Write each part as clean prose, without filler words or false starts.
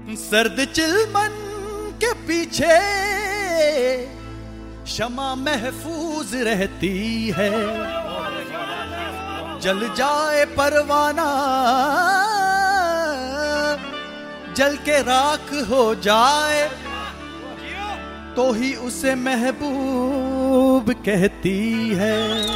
सर्द चिलमन के पीछे शमा महफूज रहती है, जल जाए परवाना जल के राख हो जाए तो ही उसे महबूब कहती है।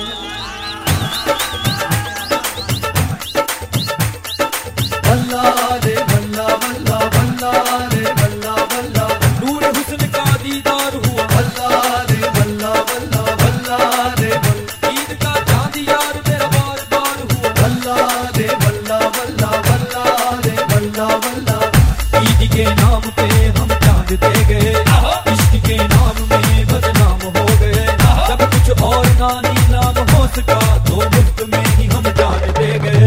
बल्ला रे बल्ला बल्ला बल्ला रे बल्ला बल्ला, नूर हुस्न का दीदार हुआ। बल्ला रे बल्ला बल्ला बल्ला रे बल्ला, ईद का चांद यार मेरा बार बार हुआ। बल्ला रे बल्ला बल्ला बल्ला रे बल्ला बल्ला, ईद के नाम पे हम चांद दे गए, इश्क के नाम में बदनाम हो गए। जब कुछ और ना नीलाम हो सका तो मुफ्त में ही हम जान दे गए।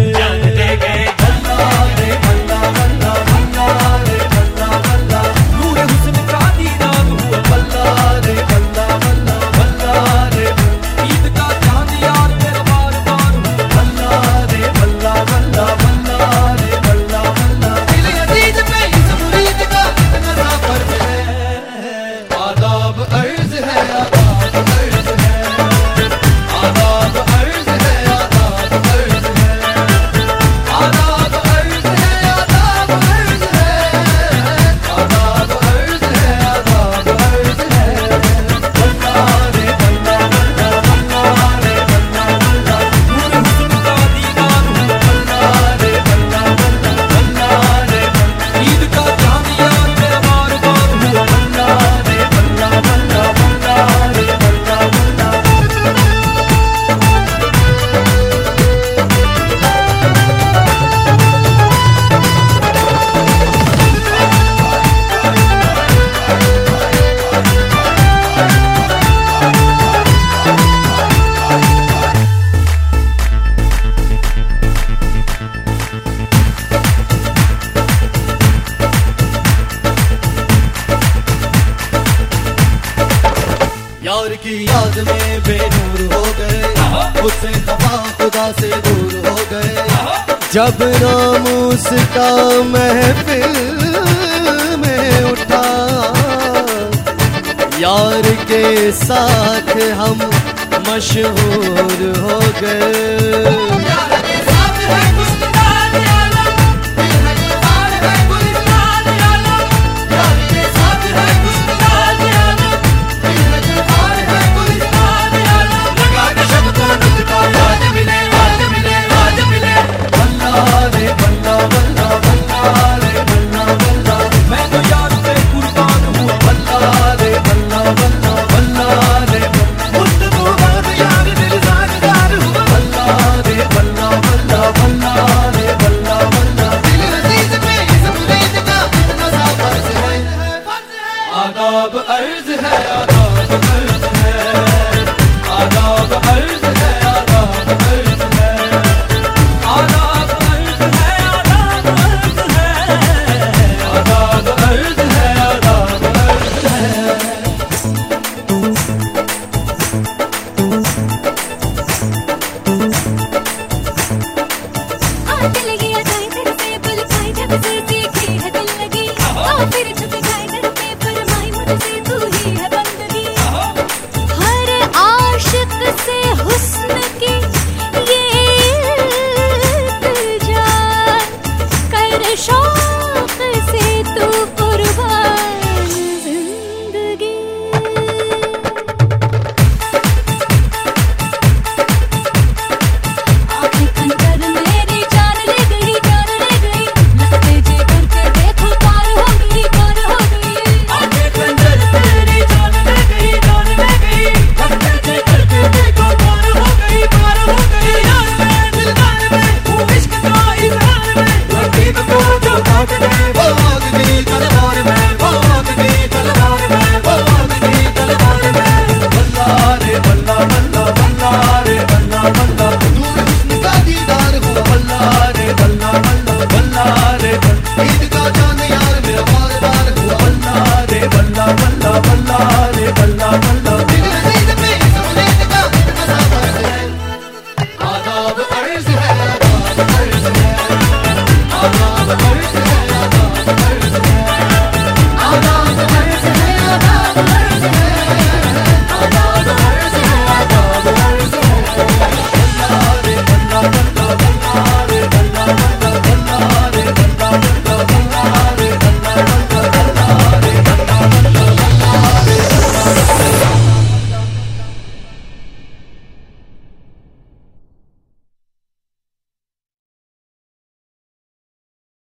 यार की याद में बेनूर हो गए, उससे खफा खुदा से दूर हो गए। जब नामूस का महफिल में उठा, यार के साथ हम मशहूर हो गए। यार के साथ